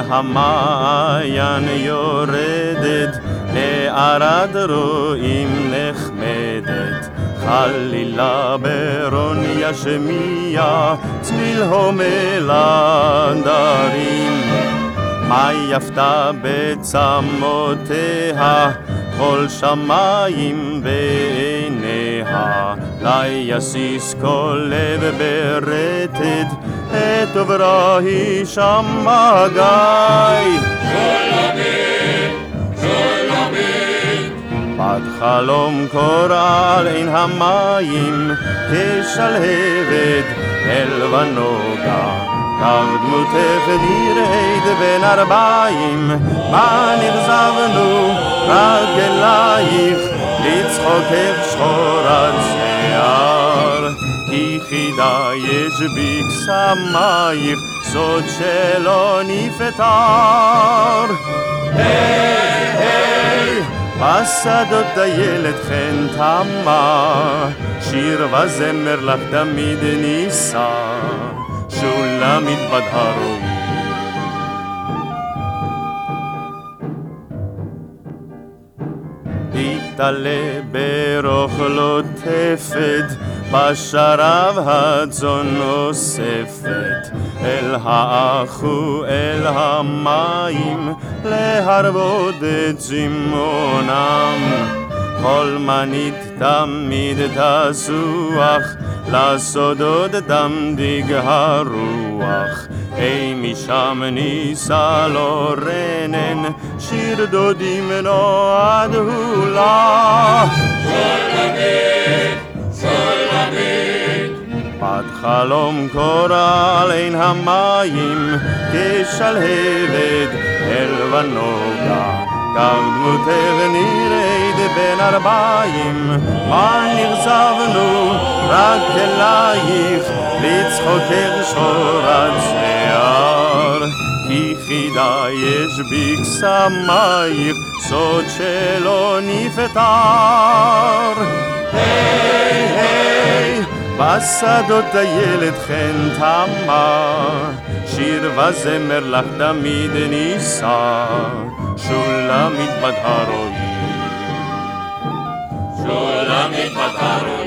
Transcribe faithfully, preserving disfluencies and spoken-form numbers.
המעיין יורדת, לערד רואים נחמדת, חלילה ברון ישמיע צליל הומלנדרים. מה יפתה בצמותיה, כל שמיים בעיניה, ליסיס כל לב ברטד, את עוברה היא שמה גיא. שולמית, שולמית, בת חלום קורל עין המים, כשלהבת אל ונוגה, כך דמותך נראית בין ארבעים. מה נכזבנו רק אלייך, לצחוקך שחורת שיער, כי חידה יש בקסמייך, סוד שלא נפתר. היי היי, בשדות דיילת חן תמה, שיר וזמר לך תמיד נישא, שולמית בת הרוי. תתעלה ברוכלותפת, בשרב הצאן אוספת, אל האחו אל המים, להרבות את זימונם. חולמנית תמיד תסוח, לסודות תמדיג הרוח, אי משם נישא לו רנן, שיר דודים נועדו לה. שולמית, שולמית, בת חלום קורל עין המים, כשלהבת אל ונוגה, כך דמותך נראית בין ארבעים. מה נכזבנו רק אלייך, לצחוקך שחורת שיער, כי חידה יש בקסמייך, סוד שלא נפתר. היי היי, בשדות דיילת חן תמה, שיר וזמר לך תמיד נישא, שולמית בת הרוי. שולמית בת הרוי.